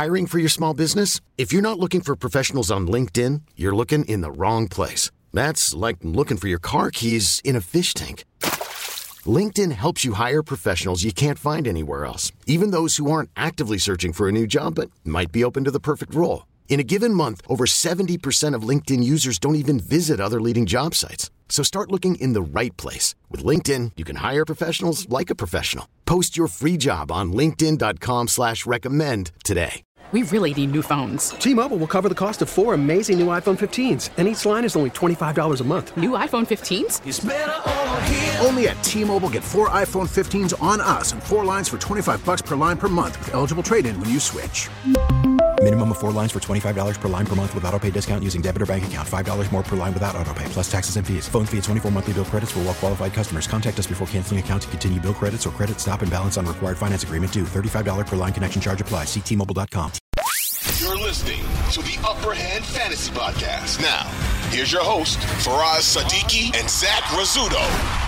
Hiring for your small business? If you're not looking for professionals on LinkedIn, you're looking in the wrong place. That's like looking for your car keys in a fish tank. LinkedIn helps you hire professionals you can't find anywhere else, even those who aren't actively searching for a new job but might be open to the perfect role. In a given month, over 70% of LinkedIn users don't even visit other leading job sites. So start looking in the right place. With LinkedIn, you can hire professionals like a professional. Post your free job on linkedin.com/recommend today. We really need new phones. T-Mobile will cover the cost of 4 amazing new iPhone 15s, and each line is only $25 a month. New iPhone 15s? It's better over here. Only at T-Mobile, get 4 iPhone 15s on us and 4 lines for $25 per line per month with eligible trade-in when you switch. Minimum of 4 lines for $25 per line per month with autopay discount using debit or bank account. $5 more per line without autopay, plus taxes and fees. Phone fee at 24 monthly bill credits for well-qualified customers. Contact us before canceling account to continue bill credits or credit stop and balance on required finance agreement due. $35 per line connection charge applies. See T-Mobile.com. You're listening to the Upper Hand Fantasy Podcast. Now, here's your host, Faraz Sadiki and Zach Rizzuto.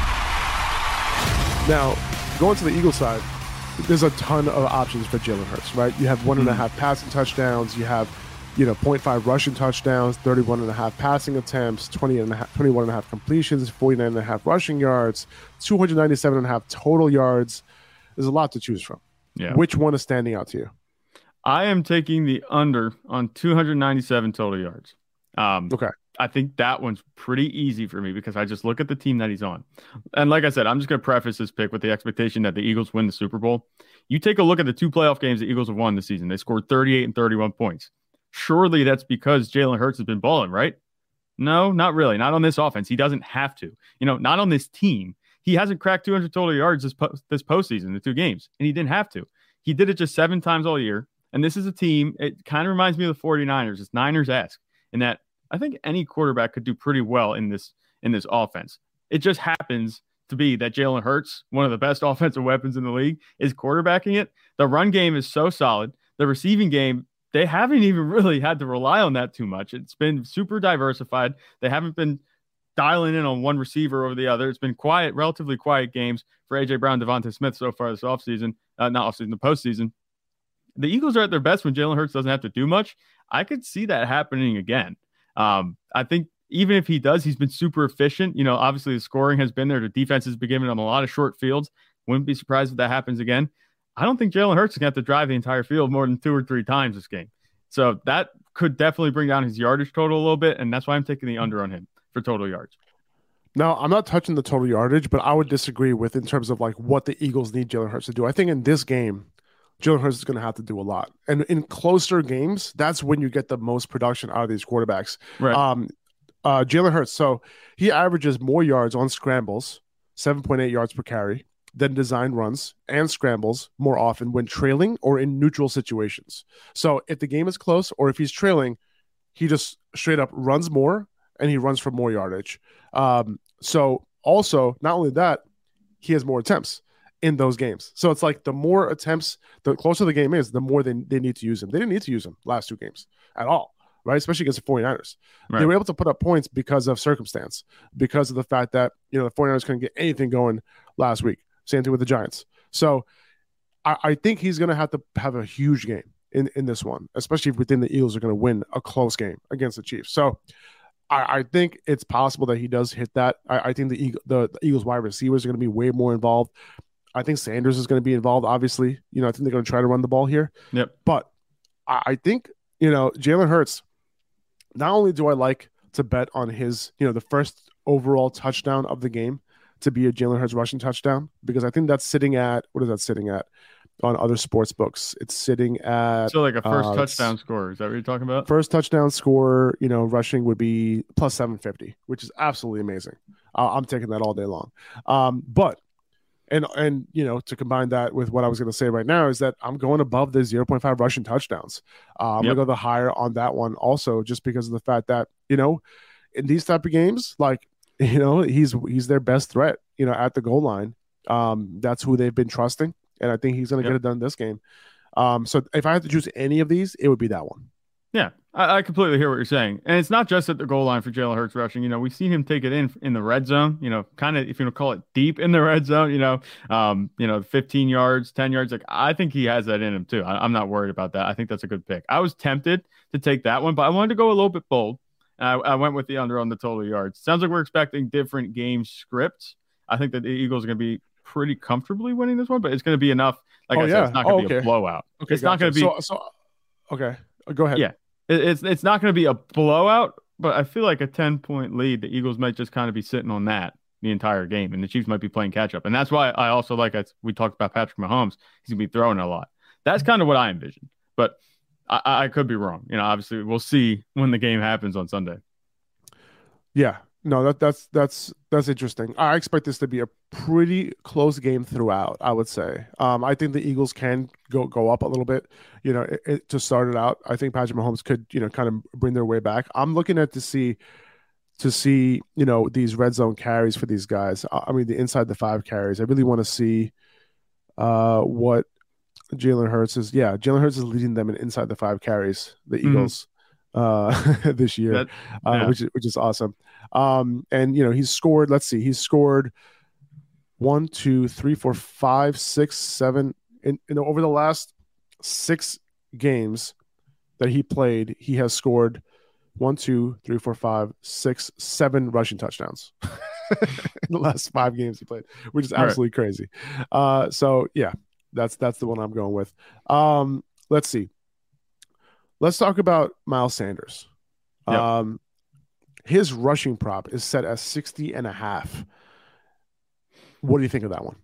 Now, going to the Eagles side, there's a ton of options for Jalen Hurts, right? You have 1.5 passing touchdowns. You have, 0.5 rushing touchdowns, 31.5 passing attempts, 21.5 completions, 49.5 rushing yards, 297.5 total yards. There's a lot to choose from. Yeah. Which one is standing out to you? I am taking the under on 297 total yards. Okay. I think that one's pretty easy for me because I just look at the team that he's on. And like I said, I'm just going to preface this pick with the expectation that the Eagles win the Super Bowl. You take a look at the 2 playoff games the Eagles have won this season. They scored 38 and 31 points. Surely that's because Jalen Hurts has been balling, right? No, not really. Not on this offense. He doesn't have to. Not on this team. He hasn't cracked 200 total yards this postseason, the 2 games, and he didn't have to. He did it just 7 times all year. And this is a team, it kind of reminds me of the 49ers. It's Niners-esque in that I think any quarterback could do pretty well in this offense. It just happens to be that Jalen Hurts, one of the best offensive weapons in the league, is quarterbacking it. The run game is so solid. The receiving game, they haven't even really had to rely on that too much. It's been super diversified. They haven't been dialing in on one receiver over the other. It's been quiet, relatively quiet games for A.J. Brown, Devontae Smith so far this offseason, not offseason, the postseason. The Eagles are at their best when Jalen Hurts doesn't have to do much. I could see that happening again. I think even if he does, he's been super efficient. Obviously the scoring has been there. The defense has been giving him a lot of short fields. Wouldn't be surprised if that happens again. I don't think Jalen Hurts is going to have to drive the entire field more than 2 or 3 times this game. So that could definitely bring down his yardage total a little bit, and that's why I'm taking the under on him for total yards. Now, I'm not touching the total yardage, but I would disagree with in terms of like what the Eagles need Jalen Hurts to do. I think in this game, Jalen Hurts is going to have to do a lot. And in closer games, that's when you get the most production out of these quarterbacks. Right. Jalen Hurts, so he averages more yards on scrambles, 7.8 yards per carry, than design runs and scrambles more often when trailing or in neutral situations. So if the game is close or if he's trailing, he just straight up runs more and he runs for more yardage. So also, not only that, he has more attempts in those games. So it's like the more attempts, the closer the game is, the more they need to use him. They didn't need to use him last 2 games at all, right? Especially against the 49ers. Right. They were able to put up points because of circumstance, because of the fact that, the 49ers couldn't get anything going last week. Same thing with the Giants. So I think he's going to have a huge game in this one, especially if we think the Eagles are going to win a close game against the Chiefs. So I think it's possible that he does hit that. I think the Eagles wide receivers are going to be way more involved. I think Sanders is going to be involved, obviously. I think they're going to try to run the ball here. Yep. But I think, Jalen Hurts, not only do I like to bet on his, the first overall touchdown of the game to be a Jalen Hurts rushing touchdown, because I think that's sitting at, what is that sitting at on other sports books? It's sitting at. So like a first touchdown score. Is that what you're talking about? First touchdown score, rushing would be plus 750, which is absolutely amazing. I'm taking that all day long. But to combine that with what I was going to say right now is that I'm going above the 0.5 rushing touchdowns. I'm going to go the higher on that one also, just because of the fact that, in these type of games, like, he's their best threat, at the goal line. That's who they've been trusting. And I think he's going to get it done this game. So if I had to choose any of these, it would be that one. Yeah, I completely hear what you're saying. And it's not just at the goal line for Jalen Hurts rushing. We've seen him take it in the red zone, kind of, if you want to call it deep in the red zone, 15 yards, 10 yards. Like, I think he has that in him too. I'm not worried about that. I think that's a good pick. I was tempted to take that one, but I wanted to go a little bit bold. I went with the under on the total yards. Sounds like we're expecting different game scripts. I think that the Eagles are going to be pretty comfortably winning this one, but it's going to be enough. Like I said, it's not going to be a blowout. Okay, it's not going to be. Okay, go ahead. Yeah. It's not going to be a blowout, but I feel like a 10-point lead, the Eagles might just kind of be sitting on that the entire game, and the Chiefs might be playing catch up. And that's why I also we talked about Patrick Mahomes. He's going to be throwing a lot. That's kind of what I envisioned, but I could be wrong. Obviously we'll see when the game happens on Sunday. Yeah. No, that's interesting. I expect this to be a pretty close game throughout, I would say. I think the Eagles can go up a little bit, to start it out. I think Patrick Mahomes could, kind of bring their way back. I'm looking at to see, these red zone carries for these guys. I mean, the inside the 5 carries. I really want to see what Jalen Hurts is. Yeah, Jalen Hurts is leading them in inside the 5 carries, the Eagles, this year, which is awesome. And he's scored, let's see, he's scored 1, 2, 3, 4, 5, 6, 7 over the last 6 games that he played, he has scored 1, 2, 3, 4, 5, 6, 7 rushing touchdowns. The last 5 games he played, which is absolutely crazy. So yeah, that's the one I'm going with. Let's see. Let's talk about Miles Sanders. Yep. His rushing prop is set at 60.5. What do you think of that one?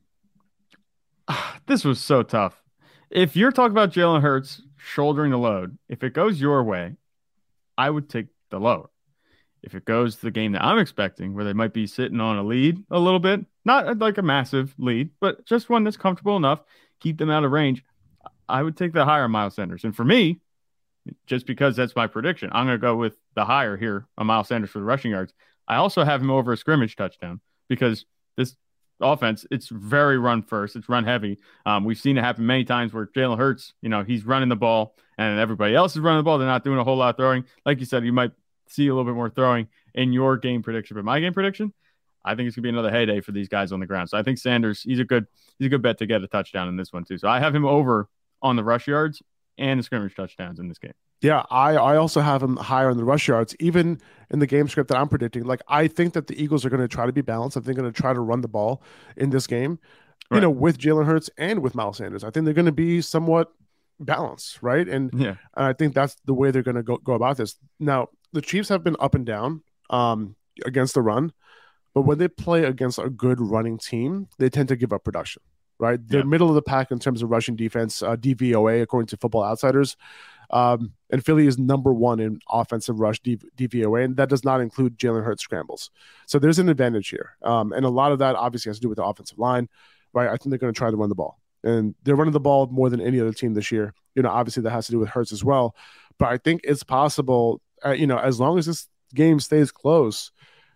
This was so tough. If you're talking about Jalen Hurts shouldering the load, if it goes your way, I would take the lower. If it goes the game that I'm expecting, where they might be sitting on a lead a little bit, not like a massive lead, but just one that's comfortable enough, keep them out of range, I would take the higher Miles Sanders. And for me, just because that's my prediction, I'm going to go with the higher here on Miles Sanders for the rushing yards. I also have him over a scrimmage touchdown because this offense, it's very run first. It's run heavy. We've seen it happen many times where Jalen Hurts, he's running the ball and everybody else is running the ball. They're not doing a whole lot of throwing. Like you said, you might see a little bit more throwing in your game prediction. But my game prediction, I think it's going to be another heyday for these guys on the ground. So I think Sanders, he's a good bet to get a touchdown in this one too. So I have him over on the rush yards and the scrimmage touchdowns in this game. Yeah, I also have him higher on the rush yards, even in the game script that I'm predicting. Like, I think that the Eagles are going to try to be balanced. I think they're going to try to run the ball in this game, with Jalen Hurts and with Miles Sanders. I think they're going to be somewhat balanced, right? And I think that's the way they're going to go about this. Now, the Chiefs have been up and down against the run, but when they play against a good running team, they tend to give up production, right? They're middle of the pack in terms of rushing defense, DVOA, according to Football Outsiders. And Philly is number 1 in offensive rush DVOA, and that does not include Jalen Hurts scrambles. So there's an advantage here. And a lot of that obviously has to do with the offensive line, right? I think they're going to try to run the ball. And they're running the ball more than any other team this year. Obviously that has to do with Hurts as well. But I think it's possible, as long as this game stays close,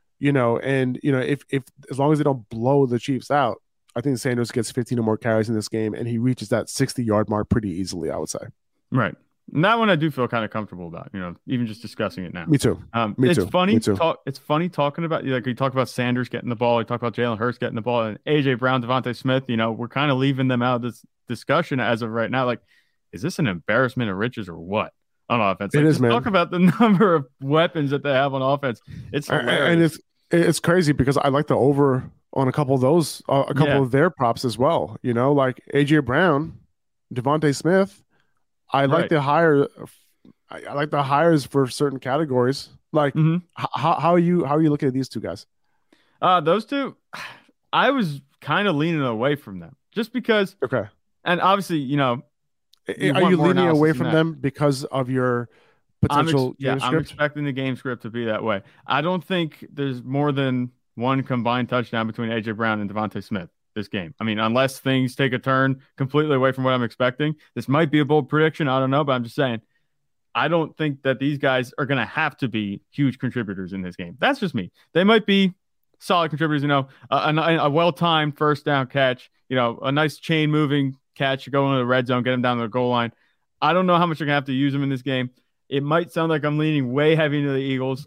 if as long as they don't blow the Chiefs out, I think Sanders gets 15 or more carries in this game, and he reaches that 60-yard mark pretty easily, I would say. Right. And that one I do feel kind of comfortable about, even just discussing it now. Me too. It's funny talking about, like, you talk about Sanders getting the ball, you talk about Jalen Hurts getting the ball, and AJ Brown, Devontae Smith, we're kind of leaving them out of this discussion as of right now. Like, is this an embarrassment of riches or what on offense? Like, it is, man. Talk about the number of weapons that they have on offense. It's hilarious. And it's crazy because I like the over on a couple of those, of their props as well. Like AJ Brown, Devontae Smith. I like the higher. I like the hires for certain categories. Like, how are you looking at these two guys? Those two, I was kind of leaning away from them just because. Okay. And obviously, are you leaning away from them because of your potential game script? I'm expecting the game script to be that way. I don't think there's more than one combined touchdown between AJ Brown and Devontae Smith this game. I mean, unless things take a turn completely away from what I'm expecting. This might be a bold prediction. I don't know, but I'm just saying, I don't think that these guys are going to have to be huge contributors in this game. That's just me. They might be solid contributors, a well-timed first down catch, a nice chain moving catch, go into the red zone, get them down to the goal line. I don't know how much you're going to have to use them in this game. It might sound like I'm leaning way heavy into the Eagles.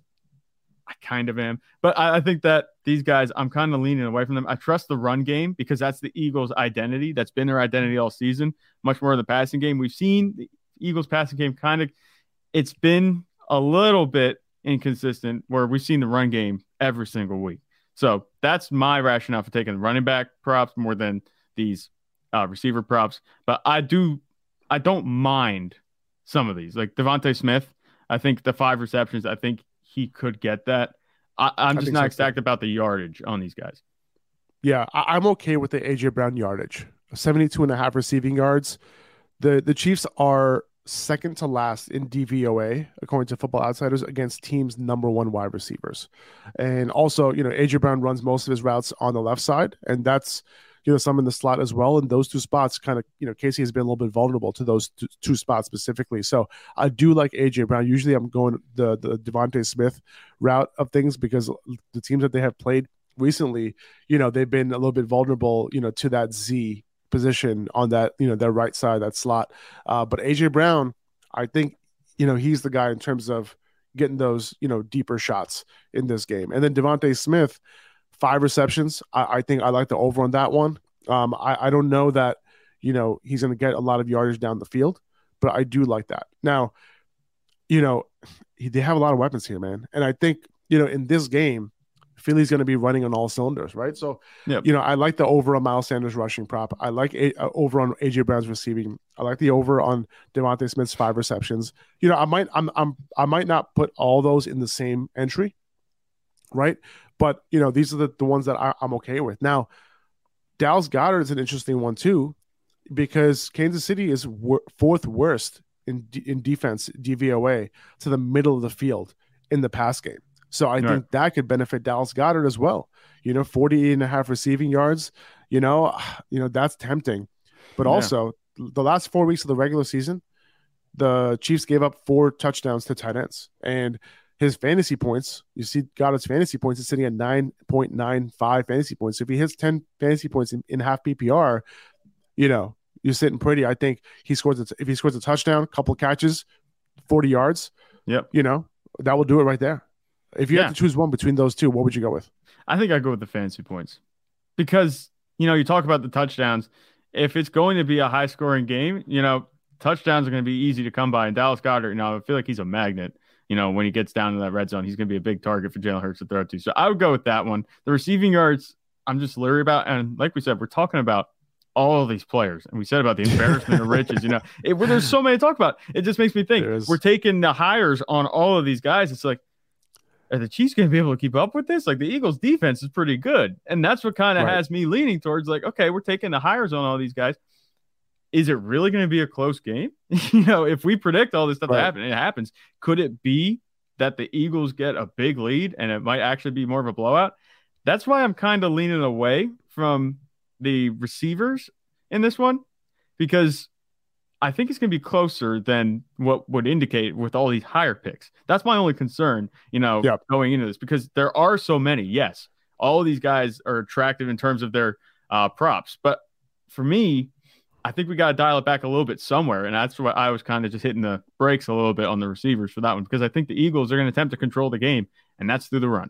I kind of am. But I think that these guys, I'm kind of leaning away from them. I trust the run game because that's the Eagles' identity. That's been their identity all season, much more in the passing game. We've seen the Eagles' passing game it's been a little bit inconsistent where we've seen the run game every single week. So that's my rationale for taking the running back props more than these receiver props. But I don't mind some of these. Like Devontae Smith, I think the 5 receptions, I think he could get that. I'm just not ecstatic about the yardage on these guys. Yeah, I'm okay with the AJ Brown yardage. 72.5 receiving yards. The Chiefs are second to last in DVOA, according to Football Outsiders, against teams' number 1 wide receivers. And also, AJ Brown runs most of his routes on the left side, and that's, some in the slot as well. And those 2 spots kind of, Casey has been a little bit vulnerable to those two spots specifically. So I do like AJ Brown. Usually I'm going the Devontae Smith route of things because the teams that they have played recently, they've been a little bit vulnerable, to that Z position on that, their right side, that slot. But AJ Brown, I think, he's the guy in terms of getting those, deeper shots in this game. And then Devontae Smith, 5 receptions. I think I like the over on that one. I don't know that, he's going to get a lot of yardage down the field, but I do like that. Now, they have a lot of weapons here, man. And I think, in this game, Philly's going to be running on all cylinders, right? So, yep. I like the over on Miles Sanders rushing prop. I like over on AJ Brown's receiving. I like the over on Devontae Smith's 5 receptions. I might not put all those in the same entry, right? But, these are the ones that I'm okay with. Now, Dallas Goedert is an interesting one, too, because Kansas City is 4th worst in defense, DVOA, to the middle of the field in the pass game. So I think that could benefit Dallas Goedert as well. 40.5 receiving yards, that's tempting. But also, the last 4 weeks of the regular season, the Chiefs gave up 4 touchdowns to tight ends. And his fantasy points, you see Goddard's fantasy points is sitting at 9.95 fantasy points. So if he hits 10 fantasy points in half PPR, you're sitting pretty. I think if he scores a touchdown, a couple of catches, 40 yards, that will do it right there. If you had to choose one between those two, what would you go with? I think I'd go with the fantasy points because, you talk about the touchdowns. If it's going to be a high scoring game, touchdowns are going to be easy to come by. And Dallas Goedert, I feel like he's a magnet. When he gets down to that red zone, he's going to be a big target for Jalen Hurts to throw to. So I would go with that one. The receiving yards, I'm just leery about. And like we said, we're talking about all of these players. And we said about the embarrassment of riches, there's so many to talk about. It just makes me think we're taking the hires on all of these guys. It's like, are the Chiefs going to be able to keep up with this? Like the Eagles defense is pretty good. And that's what kind of has me leaning towards like, okay, we're taking the hires on all these guys. Is it really going to be a close game? If we predict all this stuff to happen, it happens. Could it be that the Eagles get a big lead and it might actually be more of a blowout? That's why I'm kind of leaning away from the receivers in this one, because I think it's going to be closer than what would indicate with all these higher picks. That's my only concern, going into this, because there are so many. Yes, all of these guys are attractive in terms of their props. But for me, I think we got to dial it back a little bit somewhere. And that's why I was kind of just hitting the brakes a little bit on the receivers for that one, because I think the Eagles are going to attempt to control the game, and that's through the run.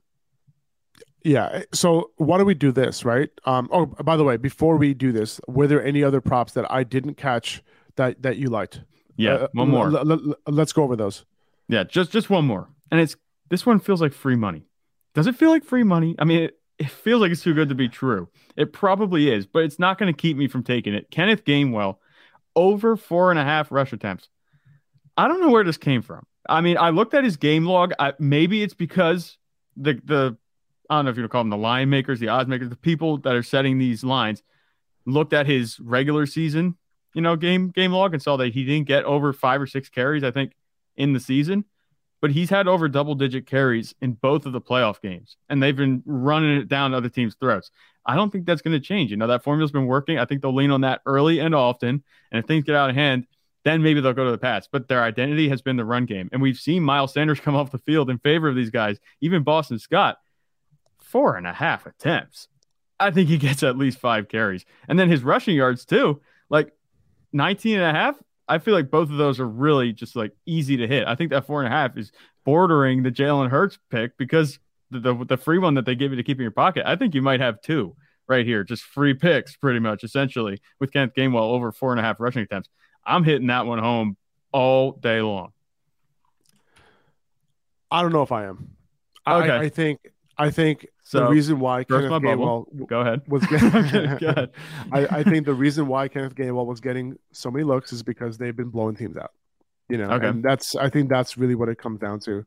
Yeah. So why don't we do this, right? By the way, before we do this, were there any other props that I didn't catch that you liked? Yeah, one more. Let's go over those. Yeah, just one more. And this one feels like free money. Does it feel like free money? I mean, it feels like it's too good to be true. It probably is, but it's not going to keep me from taking it. Kenneth Gainwell, over 4.5 rush attempts. I don't know where this came from. I mean, I looked at his game log. Maybe it's because the I don't know if you want to call them the line makers, the odds makers, the people that are setting these lines, looked at his regular season, game log and saw that he didn't get over 5 or 6 carries, I think, in the season. But he's had over double-digit carries in both of the playoff games, and they've been running it down other teams' throats. I don't think that's going to change. That formula's been working. I think they'll lean on that early and often, and if things get out of hand, then maybe they'll go to the pass. But their identity has been the run game, and we've seen Miles Sanders come off the field in favor of these guys, even Boston Scott. 4.5 attempts. I think he gets at least 5 carries. And then his rushing yards, too, like 19.5. I feel like both of those are really just like easy to hit. I think that 4.5 is bordering the Jalen Hurts pick because the free one that they give you to keep in your pocket. I think you might have two right here, just free picks pretty much essentially with Kenneth Gainwell over 4.5 rushing attempts. I'm hitting that one home all day long. I don't know if I am. Okay. I think So, the reason why burst Kenneth my bubble. Gainwell Go ahead. was getting, Go ahead. I think the reason why Kenneth Gainwell was getting so many looks is because they've been blowing teams out. Okay. And I think that's really what it comes down to.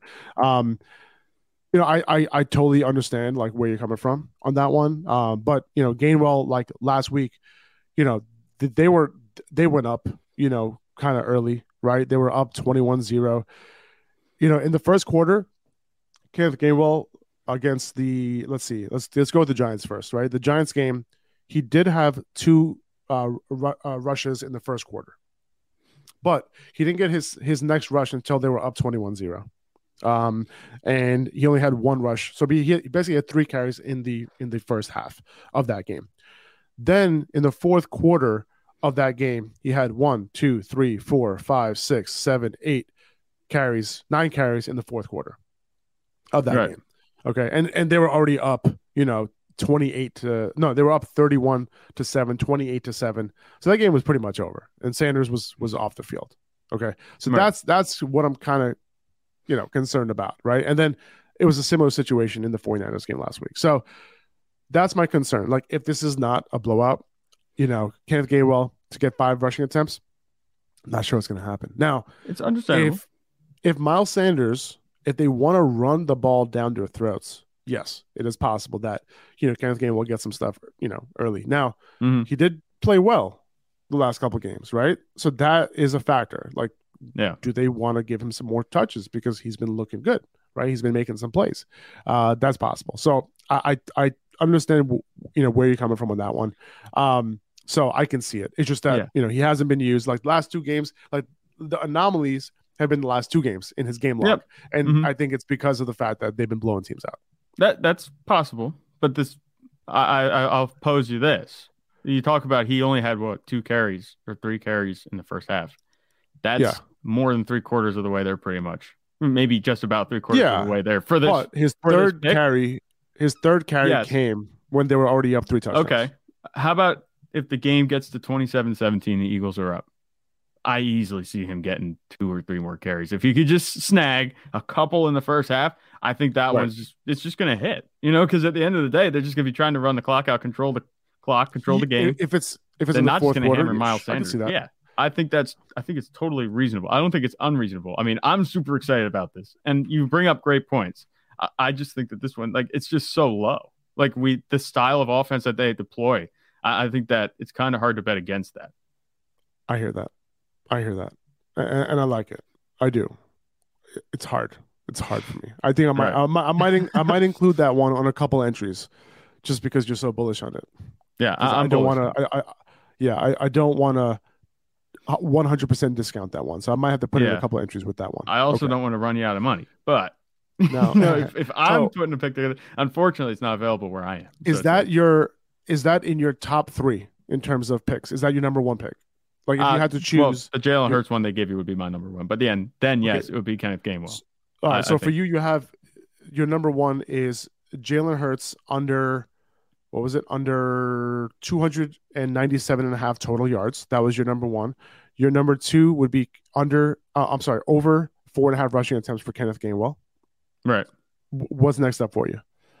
I totally understand like where you're coming from on that one. But Gainwell, like last week, they went up, kind of early, right? They were up 21-0. In the first quarter, Kenneth Gainwell against let's go with the Giants first, right? The Giants game, he did have two rushes in the first quarter, but he didn't get his next rush until they were up 21-0. And he only had one rush. So he basically had 3 carries in the first half of that game. Then in the fourth quarter of that game, he had 1, 2, 3, 4, 5, 6, 7, 8 carries, 9 carries in the fourth quarter of that game. Okay. And they were already up, 28 to no, they were up 31-7, 28-7. So that game was pretty much over. And Sanders was off the field. Okay. So that's what I'm kind of concerned about, right? And then it was a similar situation in the 49ers game last week. So that's my concern. Like if this is not a blowout, Kenneth Gainwell to get 5 rushing attempts, I'm not sure what's going to happen. Now, it's understandable. If Miles Sanders, if they want to run the ball down their throats, yes, it is possible that, Kenneth Gainwell will get some stuff, early. Now, he did play well the last couple of games, right? So that is a factor. Like, do they want to give him some more touches because he's been looking good, right? He's been making some plays. That's possible. So I understand, where you're coming from on that one. So I can see it. It's just that, he hasn't been used. Like the last 2 games, like the anomalies have been the last 2 games in his game log. Yep. And I think it's because of the fact that they've been blowing teams out. That's possible. But I'll pose you this. You talk about he only had 2 carries or 3 carries in the first half. That's more than 3/4 of the way there, pretty much. Maybe just about 3/4 of the way there for this. But his third carry came when they were already up 3 touchdowns. Okay. How about if the game gets to 27-17, the Eagles are up? I easily see him getting 2 or 3 more carries. If he could just snag a couple in the first half, I think that one's just going to hit. Because at the end of the day, they're just going to be trying to run the clock out, control the clock, control the game. If it's they're in the not fourth just going to quarter, hammer Miles Sanders. Yeah. I think it's totally reasonable. I don't think it's unreasonable. I mean, I'm super excited about this, and you bring up great points. I just think that this one, like, it's just so low. Like the style of offense that they deploy, I think that it's kind of hard to bet against that. I hear that, and I like it. I do. It's hard. It's hard for me. I think I might include that one on a couple entries, just because you're so bullish on it. Yeah, I don't want to. I don't want to 100% discount that one, so I might have to put in a couple entries with that one. I also don't want to run you out of money, but no, if I'm putting a pick together, unfortunately, it's not available where I am. Is that in your top 3 in terms of picks? Is that your number 1 pick? Like if you had to choose, the Jalen Hurts one they give you would be my number 1, but then yes, it would be Kenneth Gainwell. All right, so for you have your number 1 is Jalen Hurts under. What was it? Under 297.5 total yards. That was your number 1. Your number 2 would be over 4.5 rushing attempts for Kenneth Gainwell. Right. What's next up for you?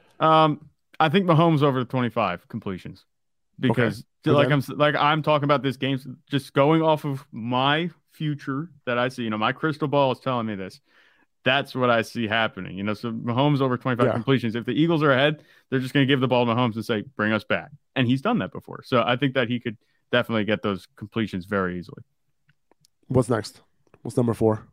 I think Mahomes over the 25 completions because I'm talking about this game, just going off of my future that I see. My crystal ball is telling me this. That's what I see happening. So Mahomes over 25 completions. If the Eagles are ahead, they're just going to give the ball to Mahomes and say, bring us back. And he's done that before. So I think that he could definitely get those completions very easily. What's next? What's number 4?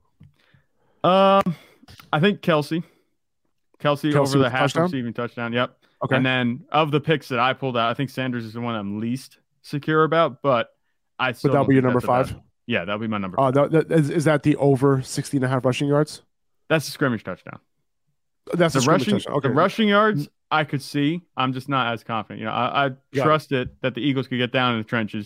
I think Kelsey over the half receiving touchdown. Yep. Okay. And then of the picks that I pulled out, I think Sanders is the one I'm least secure about, but I still. But that'll be your number 5? Yeah, that'll be my number 5. Is that the over 60.5 rushing yards? That's a scrimmage touchdown. That's the rushing touchdown. Okay. The rushing yards I could see. I'm just not as confident. I trusted that the Eagles could get down in the trenches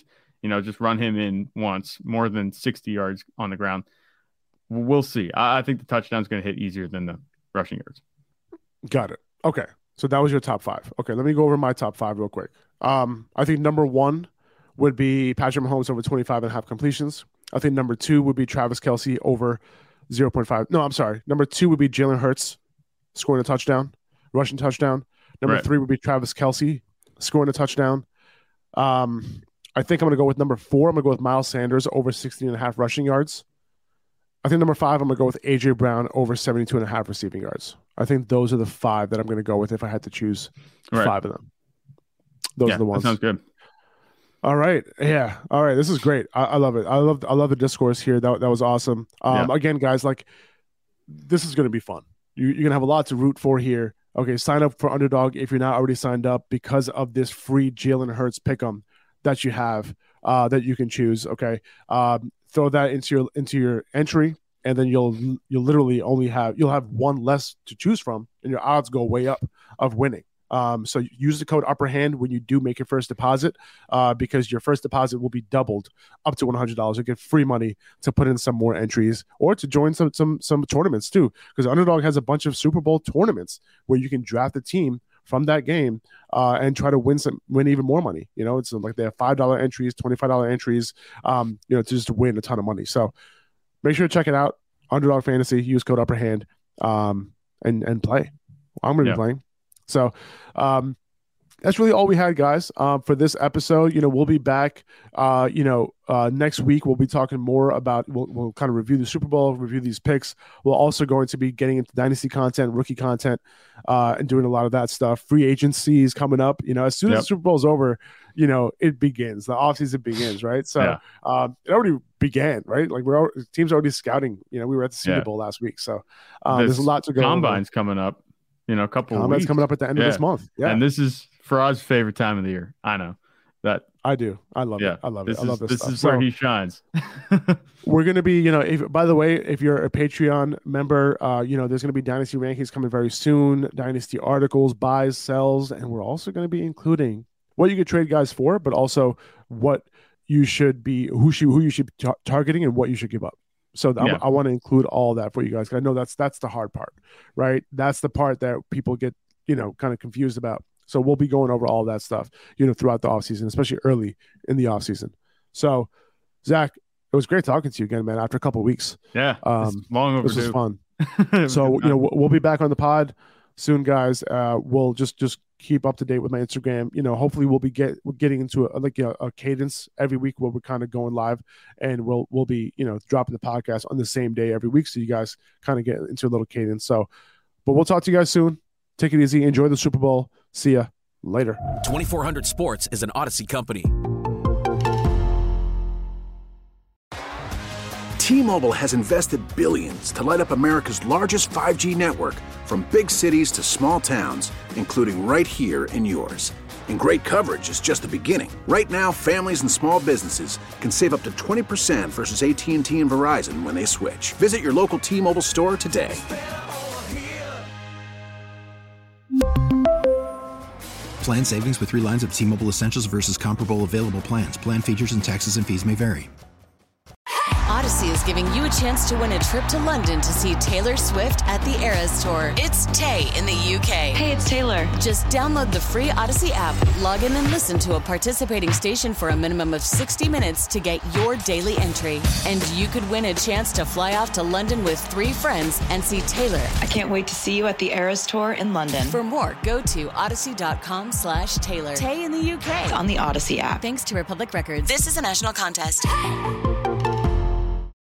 just run him in once, more than 60 yards on the ground. We'll see. I think the touchdown's going to hit easier than the rushing yards. Got it. Okay. So that was your top 5. Okay, let me go over my top 5 real quick. I think number 1 would be Patrick Mahomes over 25.5 completions. I think number 2 would be Travis Kelce over 0.5. No, I'm sorry. Number 2 would be Jalen Hurts scoring a touchdown, rushing touchdown. Number 3 would be Travis Kelce scoring a touchdown. I think I'm going to go with number 4. I'm going to go with Miles Sanders over 16.5 rushing yards. I think number 5, I'm going to go with A.J. Brown over 72.5 receiving yards. I think those are the 5 that I'm going to go with if I had to choose 5 of them. Those are the ones. That sounds good. All right. Yeah. All right. This is great. I love it. I love the discourse here. That was awesome. Again, guys, like, this is going to be fun. You're going to have a lot to root for here. Okay. Sign up for Underdog if you're not already signed up because of this free Jalen Hurts pick'em that you have that you can choose. Okay. Throw that into your entry, and then you'll literally you'll have one less to choose from, and your odds go way up of winning. So use the code UPPERHAND when you do make your first deposit, because your first deposit will be doubled up to $100. You get free money to put in some more entries or to join some tournaments too, because Underdog has a bunch of Super Bowl tournaments where you can draft a team from that game and try to win even more money. It's like they have $5 entries, $25 entries, to just win a ton of money. So make sure to check it out. Underdog Fantasy, use code UPPERHAND and play. I'm going to be playing. So that's really all we had, guys, for this episode. We'll be back, next week. We'll be talking more about, we'll kind of review the Super Bowl, review these picks. We're also going to be getting into dynasty content, rookie content, and doing a lot of that stuff. Free agency is coming up. As soon as the Super Bowl is over, it begins. The offseason begins, right? So it already began, right? Like teams are already scouting. We were at the Senior Bowl last week. So there's a lot to go. Combine's coming up. A couple of weeks. Coming up at the end of this month. Yeah. And this is Faraz's favorite time of the year. I know that. I do. I love it. I love it. I love this stuff. This is where he shines. We're going to be, by the way, if you're a Patreon member, there's going to be Dynasty rankings coming very soon, Dynasty articles, buys, sells, and we're also going to be including what you could trade guys for, but also what you should be, who you should be targeting and what you should give up. So I want to include all that for you guys. I know that's the hard part, right? That's the part that people get, kind of confused about. So we'll be going over all that stuff, throughout the offseason, especially early in the offseason. So, Zach, it was great talking to you again, man, after a couple of weeks. Yeah, long overdue. This was fun. So, we'll be back on the pod soon, guys. We'll just keep up to date with my Instagram. Hopefully we'll be getting into a cadence every week where we're kind of going live, and we'll be dropping the podcast on the same day every week, so you guys kind of get into a little cadence. So, but we'll talk to you guys soon. Take it easy. Enjoy the Super Bowl. See ya later. 2400 Sports is an Odyssey company. T-Mobile has invested billions to light up America's largest 5G network, from big cities to small towns, including right here in yours. And great coverage is just the beginning. Right now, families and small businesses can save up to 20% versus AT&T and Verizon when they switch. Visit your local T-Mobile store today. Plan savings with 3 lines of T-Mobile Essentials versus comparable available plans. Plan features and taxes and fees may vary. Odyssey is giving you a chance to win a trip to London to see Taylor Swift at the Eras Tour. It's Tay in the UK. Hey, it's Taylor. Just download the free Odyssey app, log in and listen to a participating station for a minimum of 60 minutes to get your daily entry. And you could win a chance to fly off to London with 3 friends and see Taylor. I can't wait to see you at the Eras Tour in London. For more, go to odyssey.com/Taylor. Tay in the UK. It's on the Odyssey app. Thanks to Republic Records. This is a national contest.